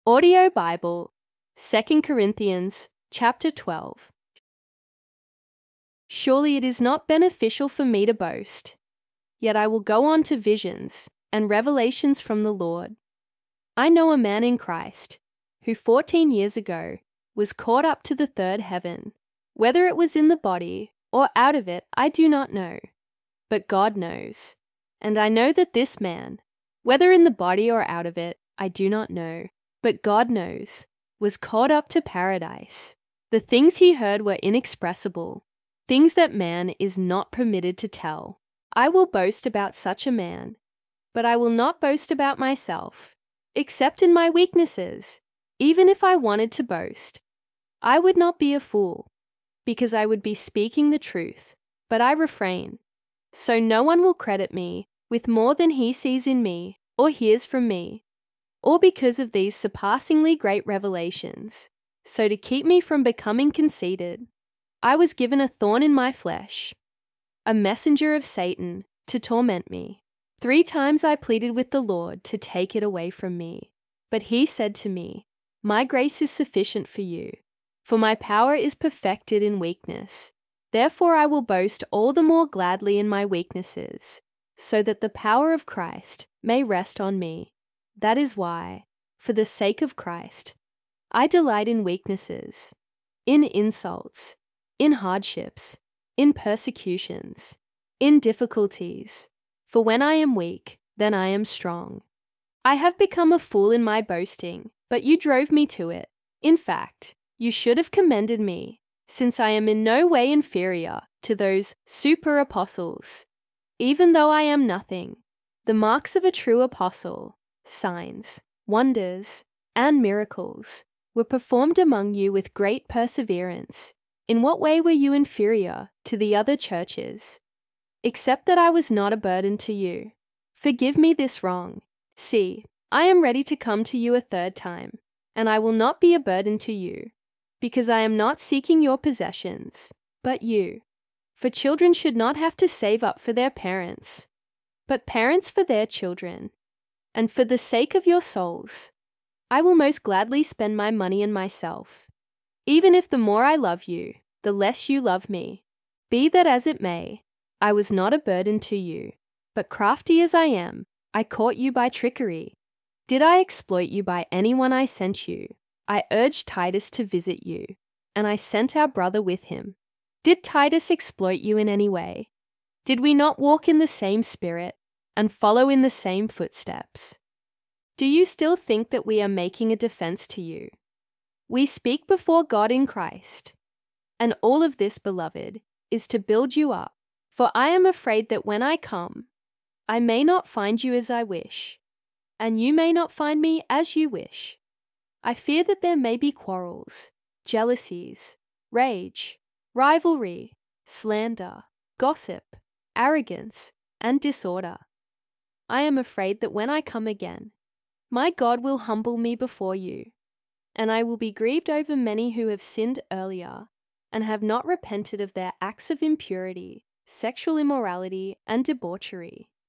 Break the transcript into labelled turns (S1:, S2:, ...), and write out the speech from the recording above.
S1: Audio Bible, 2 Corinthians chapter 12. Surely it is not beneficial for me to boast, yet I will go on to visions and revelations from the Lord. I know a man in Christ who 14 years ago was caught up to the third heaven. Whether it was in the body or out of it, I do not know, but God knows. And I know that this man, whether in the body or out of it, I do not know, but God knows, was caught up to paradise. The things he heard were inexpressible, things that man is not permitted to tell. I will boast about such a man, but I will not boast about myself, except in my weaknesses. Even if I wanted to boast, I would not be a fool, because I would be speaking the truth, but I refrain. So no one will credit me with more than he sees in me or hears from me, or because of these surpassingly great revelations. So to keep me from becoming conceited, I was given a thorn in my flesh, a messenger of Satan to torment me. 3 times I pleaded with the Lord to take it away from me. But he said to me, "My grace is sufficient for you, for my power is perfected in weakness. Therefore I will boast all the more gladly in my weaknesses, so that the power of Christ may rest on me. That is why, for the sake of Christ, I delight in weaknesses, in insults, in hardships, in persecutions, in difficulties. For when I am weak, then I am strong. I have become a fool in my boasting, but you drove me to it. In fact, you should have commended me, since I am in no way inferior to those super apostles. Even though I am nothing, the marks of a true apostle, signs, wonders, and miracles were performed among you with great perseverance. In what way were you inferior to the other churches? Except that I was not a burden to you. Forgive me this wrong. See, I am ready to come to you a third time, and I will not be a burden to you, because I am not seeking your possessions, but you. For children should not have to save up for their parents, but parents for their children. And for the sake of your souls, I will most gladly spend my money and myself, even if the more I love you, the less you love me. Be that as it may, I was not a burden to you, but crafty as I am, I caught you by trickery. Did I exploit you by anyone I sent you? I urged Titus to visit you, and I sent our brother with him. Did Titus exploit you in any way? Did we not walk in the same spirit and follow in the same footsteps? Do you still think that we are making a defense to you? We speak before God in Christ, and all of this, beloved, is to build you up. For I am afraid that when I come, I may not find you as I wish, and you may not find me as you wish. I fear that there may be quarrels, jealousies, rage, rivalry, slander, gossip, arrogance, and disorder. I am afraid that when I come again, my God will humble me before you, and I will be grieved over many who have sinned earlier and have not repented of their acts of impurity, sexual immorality, and debauchery.